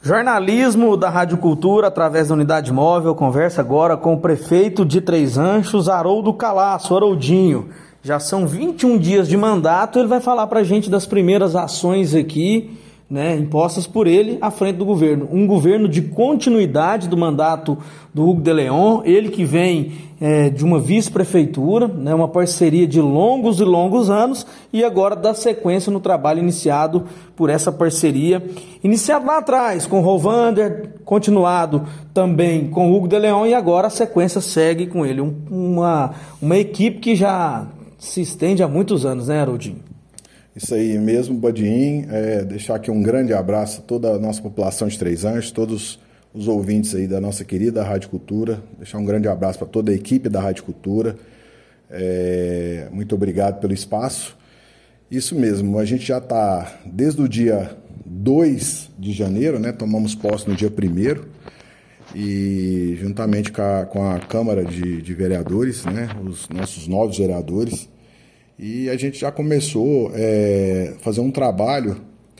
Jornalismo da Rádio Cultura, através da Unidade Móvel, conversa agora com o prefeito de Três Anjos, Haroldo Calaço. Haroldinho, já são 21 dias de mandato, ele vai falar pra gente das primeiras ações aqui, né, impostas por ele à frente do governo. Um governo de continuidade do mandato do Hugo de Leon, ele que vem de uma vice-prefeitura, né, uma parceria de longos e longos anos, e agora dá sequência no trabalho iniciado por essa parceria, iniciado lá atrás com o Rovander, continuado também com o Hugo de Leon, e agora a sequência segue com ele. Uma equipe que já se estende há muitos anos, né, Haroldinho? Isso aí mesmo, Badin. Deixar aqui um grande abraço a toda a nossa população de Três Anjos, todos os ouvintes aí da nossa querida Rádio Cultura. Deixar um grande abraço para toda a equipe da Rádio Cultura. Muito obrigado pelo espaço. Isso mesmo, a gente já está desde o dia 2 de janeiro, né? Tomamos posse no dia 1º, e juntamente com a Câmara de Vereadores, né? Os nossos novos vereadores. E a gente já começou a fazer um trabalho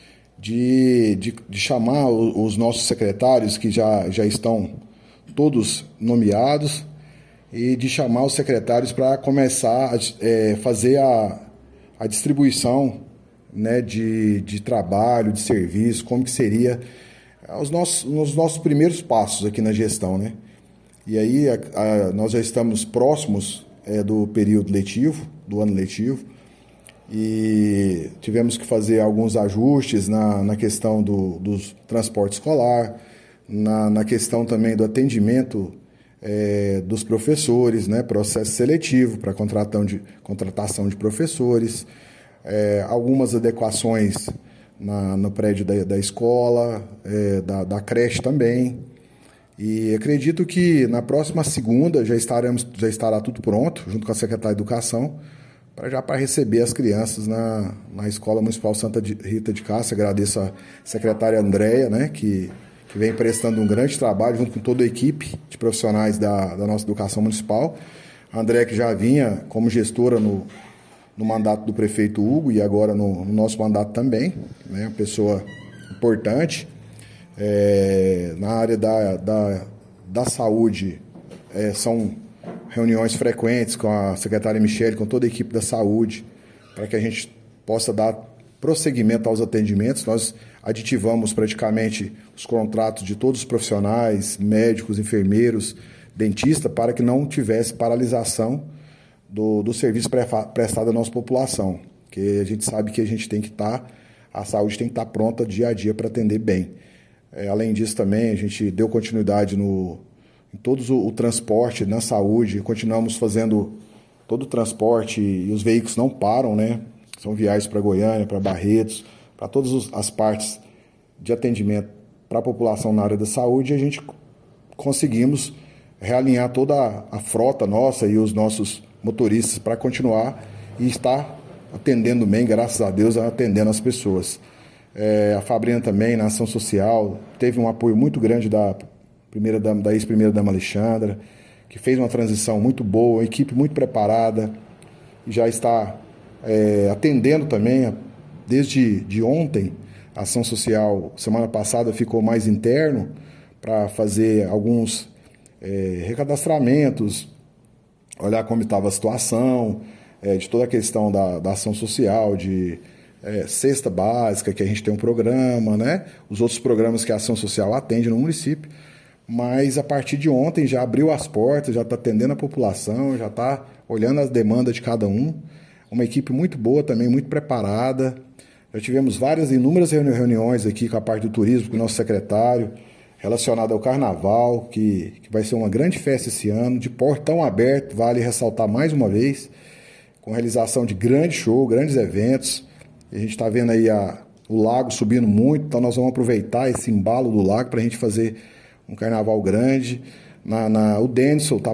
de chamar os nossos secretários, que já estão todos nomeados, e de chamar os secretários para começar a fazer a distribuição, né, de trabalho, de serviço, como que seria os nossos primeiros passos aqui na gestão, né? E aí nós já estamos próximos do período letivo, do ano letivo, e tivemos que fazer alguns ajustes na questão do transporte escolar, na questão também do atendimento dos professores, né, processo seletivo para contratação de professores, algumas adequações no prédio da escola, da creche também. E acredito que na próxima segunda já estará tudo pronto, junto com a Secretaria de Educação, para receber as crianças na Escola Municipal Santa Rita de Cássia. Agradeço a secretária Andréia, né, que vem prestando um grande trabalho junto com toda a equipe de profissionais da nossa educação municipal. A Andréia, que já vinha como gestora no mandato do prefeito Hugo e agora no nosso mandato também, né, uma pessoa importante. Na área da saúde, são reuniões frequentes com a secretária Michele, com toda a equipe da saúde, para que a gente possa dar prosseguimento aos atendimentos. Nós aditivamos praticamente os contratos de todos os profissionais, médicos, enfermeiros, dentistas, para que não tivesse paralisação do serviço prestado à nossa população, que a gente sabe que a saúde tem que estar pronta dia a dia para atender bem. Além disso também, a gente deu continuidade em todo o transporte, na saúde, continuamos fazendo todo o transporte e os veículos não param, né? São viagens para Goiânia, para Barretos, para todas as partes de atendimento para a população na área da saúde, e a gente conseguimos realinhar toda a frota nossa e os nossos motoristas para continuar e estar atendendo bem, graças a Deus, atendendo as pessoas. A Fabrina também, na ação social, teve um apoio muito grande da ex-primeira-dama Alexandra, que fez uma transição muito boa, uma equipe muito preparada, e já está atendendo também, desde ontem. A ação social, semana passada, ficou mais interno para fazer alguns recadastramentos, olhar como estava a situação, de toda a questão da ação social, de cesta básica, que a gente tem um programa, né? Os outros programas que a ação social atende no município, mas a partir de ontem já abriu as portas, já está atendendo a população, já está olhando as demandas de cada um. Uma equipe muito boa também, muito preparada. Já tivemos inúmeras reuniões aqui com a parte do turismo, com o nosso secretário, relacionado ao Carnaval, que vai ser uma grande festa esse ano, de portão aberto, vale ressaltar mais uma vez, com realização de grande show, grandes eventos. A gente está vendo aí o lago subindo muito, então nós vamos aproveitar esse embalo do lago para a gente fazer um carnaval grande. O Denison está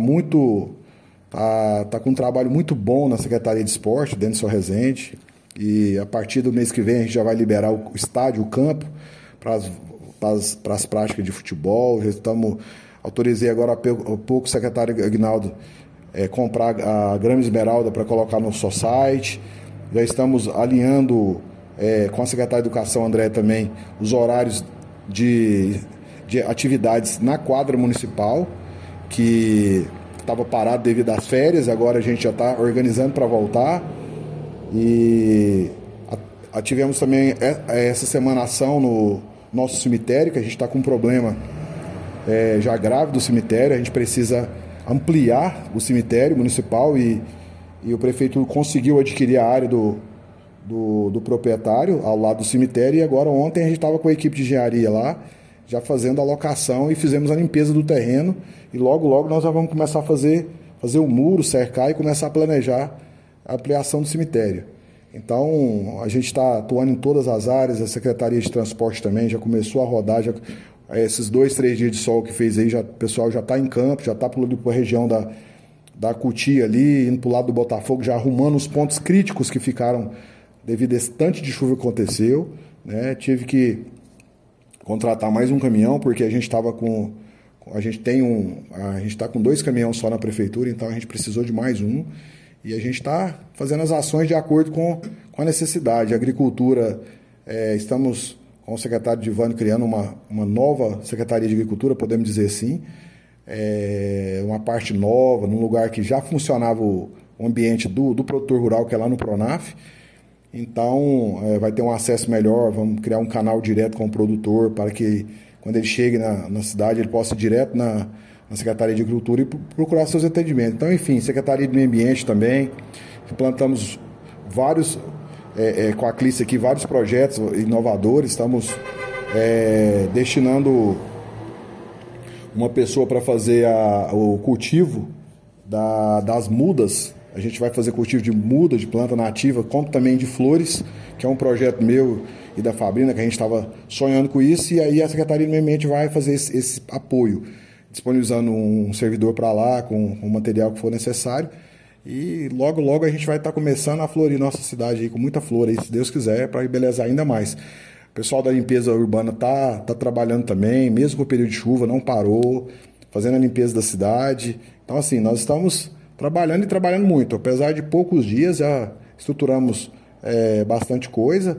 com um trabalho muito bom na Secretaria de Esporte, o Denison Rezende, e a partir do mês que vem a gente já vai liberar o estádio, o campo, para as práticas de futebol. Autorizei agora há pouco o secretário Aguinaldo comprar a grama esmeralda para colocar no society. Já estamos alinhando com a secretária de Educação, André, também, os horários de atividades na quadra municipal, que estava parado devido às férias, agora a gente já está organizando para voltar. E tivemos também essa semana ação no nosso cemitério, que a gente está com um problema já grave do cemitério. A gente precisa ampliar o cemitério municipal e o prefeito conseguiu adquirir a área do proprietário ao lado do cemitério, e agora ontem a gente estava com a equipe de engenharia lá, já fazendo a locação, e fizemos a limpeza do terreno, e logo nós já vamos começar a fazer o muro, cercar e começar a planejar a ampliação do cemitério. Então, a gente está atuando em todas as áreas, a Secretaria de Transporte também já começou a rodar, esses 2-3 dias de sol que fez aí, o pessoal já está em campo, já está pulando para a região da Cutia ali, indo para o lado do Botafogo, já arrumando os pontos críticos que ficaram devido a esse tanto de chuva que aconteceu, né? Tive que contratar mais um caminhão, porque a gente estava a gente está com 2 caminhões só na prefeitura, então a gente precisou de mais um, e a gente está fazendo as ações de acordo com a necessidade. A agricultura, estamos com o secretário Divânio criando uma nova Secretaria de Agricultura, podemos dizer assim, uma parte nova, num lugar que já funcionava o ambiente do produtor rural, que é lá no Pronaf. Então, vai ter um acesso melhor, vamos criar um canal direto com o produtor, para que, quando ele chegue na cidade, ele possa ir direto na Secretaria de Agricultura e procurar seus atendimentos. Então, enfim, Secretaria do Meio Ambiente também, implantamos vários, com a Clice aqui, vários projetos inovadores, estamos destinando uma pessoa para fazer o cultivo das mudas. A gente vai fazer cultivo de muda, de planta nativa, como também de flores, que é um projeto meu e da Fabrina, que a gente estava sonhando com isso, e aí a Secretaria do Meio Ambiente vai fazer esse apoio, disponibilizando um servidor para lá, com o material que for necessário, e logo a gente vai estar começando a florir nossa cidade aí, com muita flor aí, se Deus quiser, para embelezar ainda mais. O pessoal da limpeza urbana tá trabalhando também, mesmo com o período de chuva, não parou, fazendo a limpeza da cidade. Então, assim, nós estamos trabalhando e trabalhando muito. Apesar de poucos dias, já estruturamos bastante coisa.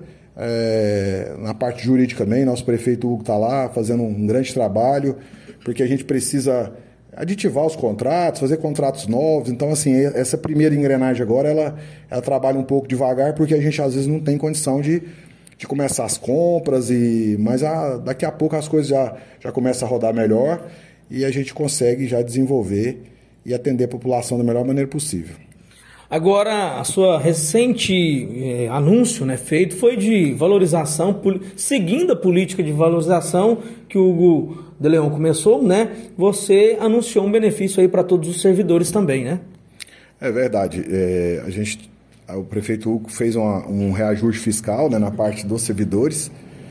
Na parte jurídica também, nosso prefeito Hugo está lá fazendo um grande trabalho, porque a gente precisa aditivar os contratos, fazer contratos novos. Então, assim, essa primeira engrenagem agora, ela trabalha um pouco devagar, porque a gente às vezes não tem condição de começar as compras, mas daqui a pouco as coisas já começam a rodar melhor e a gente consegue já desenvolver e atender a população da melhor maneira possível. Agora, a sua recente anúncio, né, feito foi de valorização, seguindo a política de valorização que o Hugo de Leão começou, né? Você anunciou um benefício aí para todos os servidores também, né? É verdade. O prefeito Hugo fez um reajuste fiscal, né, na parte dos servidores,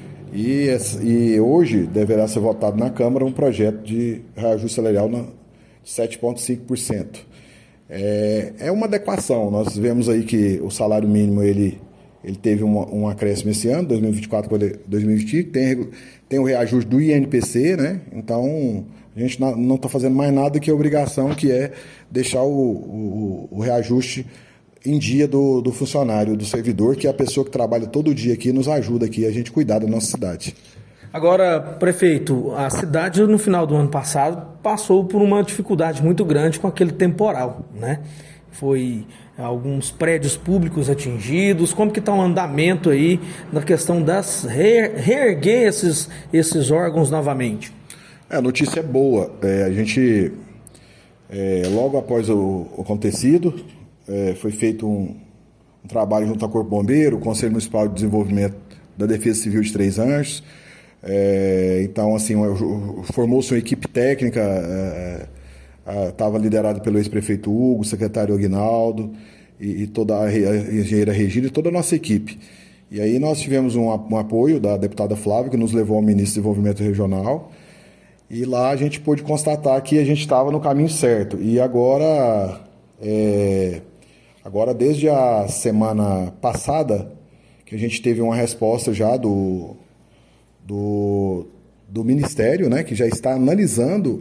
e hoje deverá ser votado na Câmara um projeto de reajuste salarial de 7,5%. É uma adequação. Nós vemos aí que o salário mínimo ele teve um acréscimo esse ano, 2024 para 2025, tem o reajuste do INPC, né? Então a gente não está fazendo mais nada que a obrigação, que é deixar o reajuste em dia do funcionário, do servidor, que é a pessoa que trabalha todo dia aqui, nos ajuda aqui a gente cuidar da nossa cidade. Agora, prefeito, a cidade no final do ano passado passou por uma dificuldade muito grande com aquele temporal, né? Foi alguns prédios públicos atingidos. Como que está o andamento aí na questão das reerguer esses órgãos novamente? A notícia é boa. A gente, logo após o acontecido, foi feito um trabalho junto ao Corpo Bombeiro, o Conselho Municipal de Desenvolvimento da Defesa Civil de Três Anjos. Então, assim, formou-se uma equipe técnica, estava liderada pelo ex-prefeito Hugo, o secretário Aguinaldo e toda a engenheira Regina e toda a nossa equipe. E aí nós tivemos um apoio da deputada Flávia, que nos levou ao ministro do Desenvolvimento Regional, e lá a gente pôde constatar que a gente estava no caminho certo. E agora desde a semana passada, que a gente teve uma resposta já do Ministério, né, que já está analisando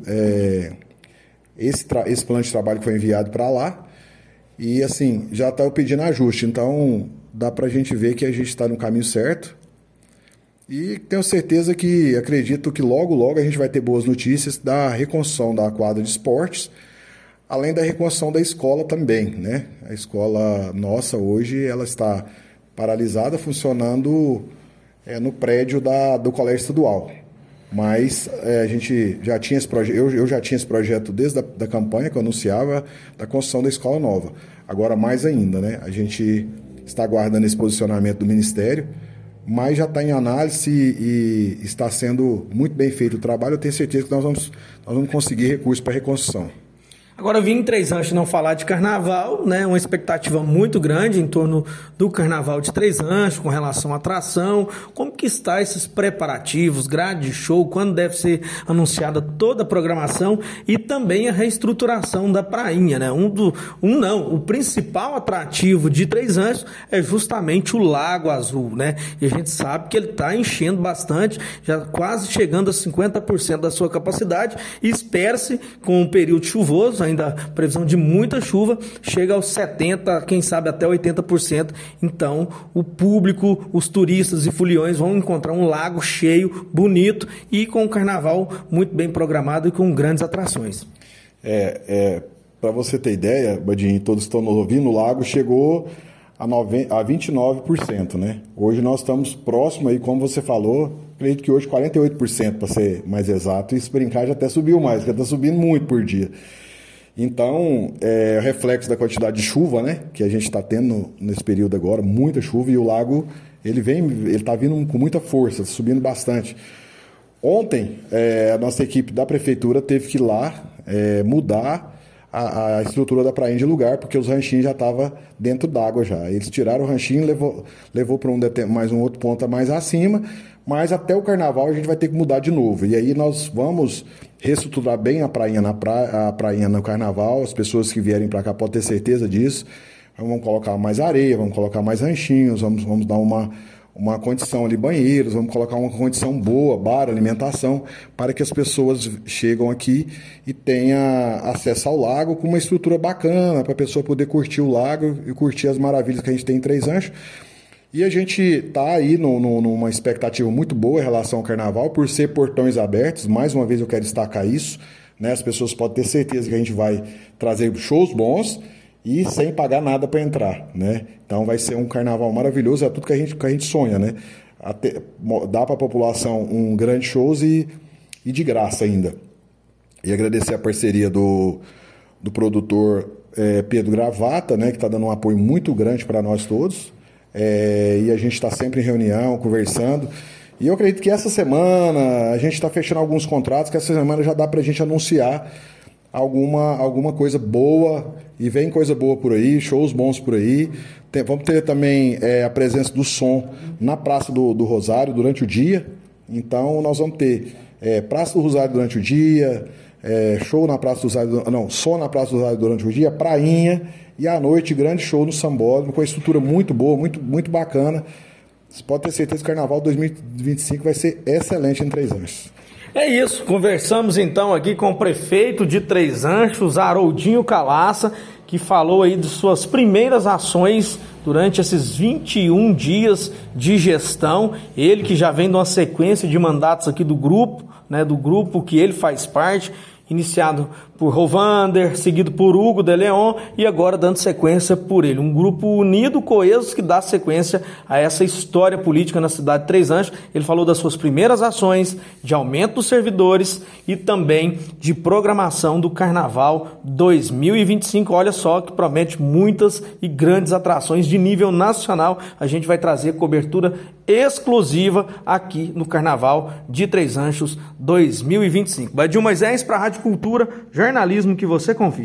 esse plano de trabalho que foi enviado para lá, e assim, já está pedindo ajuste. Então dá para a gente ver que a gente está no caminho certo, E tenho certeza acredito que logo a gente vai ter boas notícias da reconstrução da quadra de esportes, além da reconstrução da escola também, né? A escola nossa hoje ela está paralisada, funcionando no prédio do Colégio Estadual. Mas a gente já tinha esse projeto, eu já tinha esse projeto desde a campanha que eu anunciava da construção da escola nova. Agora mais ainda, né? A gente está aguardando esse posicionamento do Ministério, mas já está em análise e está sendo muito bem feito o trabalho. Eu tenho certeza que nós vamos conseguir recursos para a reconstrução. Agora, vim em Três Anjos não falar de carnaval, né? Uma expectativa muito grande em torno do carnaval de Três Anjos, com relação à atração. Como que está esses preparativos, grade de show, quando deve ser anunciada toda a programação e também a reestruturação da prainha, né? O principal atrativo de Três Anjos é justamente o Lago Azul, né? E a gente sabe que ele está enchendo bastante, já quase chegando a 50% da sua capacidade, e espera-se, com o período chuvoso, ainda previsão de muita chuva, chega aos 70%, quem sabe até 80%. Então, o público, os turistas e foliões vão encontrar um lago cheio, bonito e com um carnaval muito bem programado e com grandes atrações. Para você ter ideia, Badinho, todos que estão nos ouvindo, o lago chegou a 29%, né? Hoje nós estamos próximo aí, como você falou, acredito que hoje 48%, para ser mais exato, e se brincar já até subiu mais, já está subindo muito por dia. Então, é reflexo da quantidade de chuva, né, que a gente está tendo nesse período agora, muita chuva, e o lago ele está vindo com muita força, subindo bastante. Ontem, a nossa equipe da prefeitura teve que ir lá mudar a estrutura da prainha de lugar, porque os ranchinhos já estavam dentro d'água já. Eles tiraram o ranchinho e levou para mais um outro ponto mais acima, mas até o carnaval a gente vai ter que mudar de novo. E aí nós vamos reestruturar bem a prainha no carnaval. As pessoas que vierem para cá podem ter certeza disso. Vamos colocar mais areia, vamos colocar mais ranchinhos, vamos dar uma condição ali, banheiros, vamos colocar uma condição boa, bar, alimentação, para que as pessoas chegam aqui e tenham acesso ao lago com uma estrutura bacana, para a pessoa poder curtir o lago e curtir as maravilhas que a gente tem em Três Anjos. E a gente está aí numa expectativa muito boa em relação ao carnaval, por ser portões abertos. Mais uma vez eu quero destacar isso, né? As pessoas podem ter certeza que a gente vai trazer shows bons e sem pagar nada para entrar, né? Então vai ser um carnaval maravilhoso, é tudo que a gente sonha, né? Dá para a população um grande shows e de graça ainda. E agradecer a parceria do produtor Pedro Gravata, né? Que está dando um apoio muito grande para nós todos. E a gente está sempre em reunião, conversando. E eu acredito que essa semana a gente está fechando alguns contratos, que essa semana já dá para a gente anunciar alguma coisa boa, e vem coisa boa por aí, shows bons por aí. Vamos ter também a presença do som na Praça do Rosário durante o dia. Então nós vamos ter Praça do Rosário durante o dia, show na Praça do Rosário, som na Praça do Rosário durante o dia, prainha, e à noite grande show no Sambódromo, com a estrutura muito boa, muito, muito bacana. Você pode ter certeza que o Carnaval 2025 vai ser excelente em Três Anjos. É isso, conversamos então aqui com o prefeito de Três Anjos, Haroldinho Calaça, que falou aí de suas primeiras ações durante esses 21 dias de gestão. Ele que já vem de uma sequência de mandatos aqui do grupo, né, do grupo que ele faz parte, iniciado por Rovander, seguido por Hugo de Leon e agora dando sequência por ele. Um grupo unido, coeso, que dá sequência a essa história política na cidade de Três Anjos. Ele falou das suas primeiras ações, de aumento dos servidores e também de programação do Carnaval 2025. Olha só que promete muitas e grandes atrações de nível nacional. A gente vai trazer cobertura exclusiva aqui no Carnaval de Três Anjos 2025. Badinho Moisés para a Rádio Cultura, jornalismo que você confia.